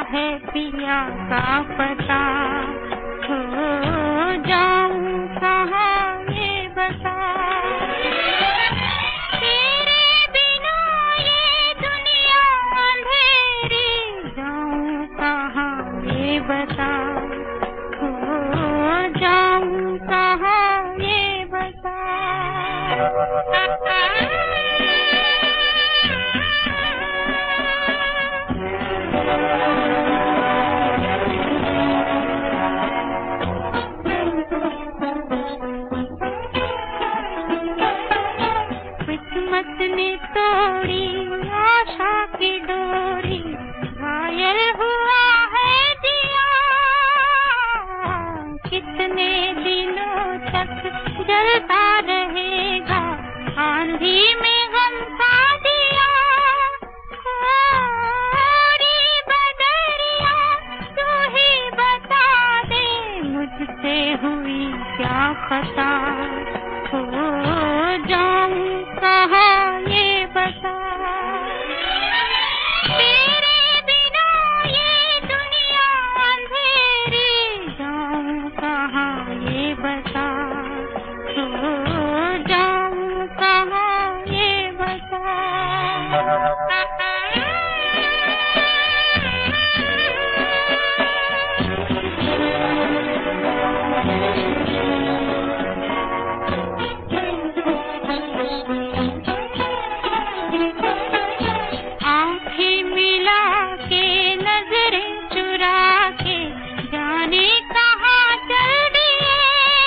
है पिया का पता, हो जाऊं कहाँ ये बता। तेरे बिना ये दुनिया अंधेरी, जाऊं कहाँ ये बता, हो जाऊं कहाँ ये बता। किस्मत ने तोड़ी आशा की डोरी, घायल हुआ है दिया। कितने दिनों तक जलता रहेगा, आंधी में गम का दिया। कोरी बदरिया तू ही बता दे, मुझसे हुई क्या खता, हो जाऊं कहाँ ये बता। तेरे बिना ये दुनिया अंधेरी, जाऊं कहाँ ये बता, हो जाऊं कहाँ ये बता। आँखें मिला के नजरें चुरा के, जाने कहाँ चल दिए।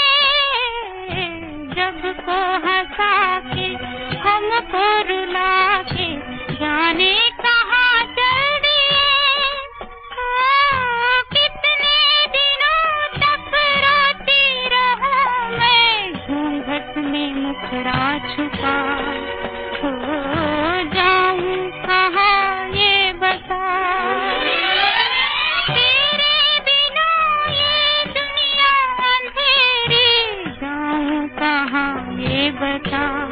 जब को हंसा के हमको रुला के, जाने कहाँ चल दिए। कितने दिनों तक रोती रहूं मैं, घूंघट में मुखड़ा छुपा, हो जाऊं कहाँ ये बता। तेरे बिना ये दुनिया अंधेरी, जाऊं कहाँ ये बता।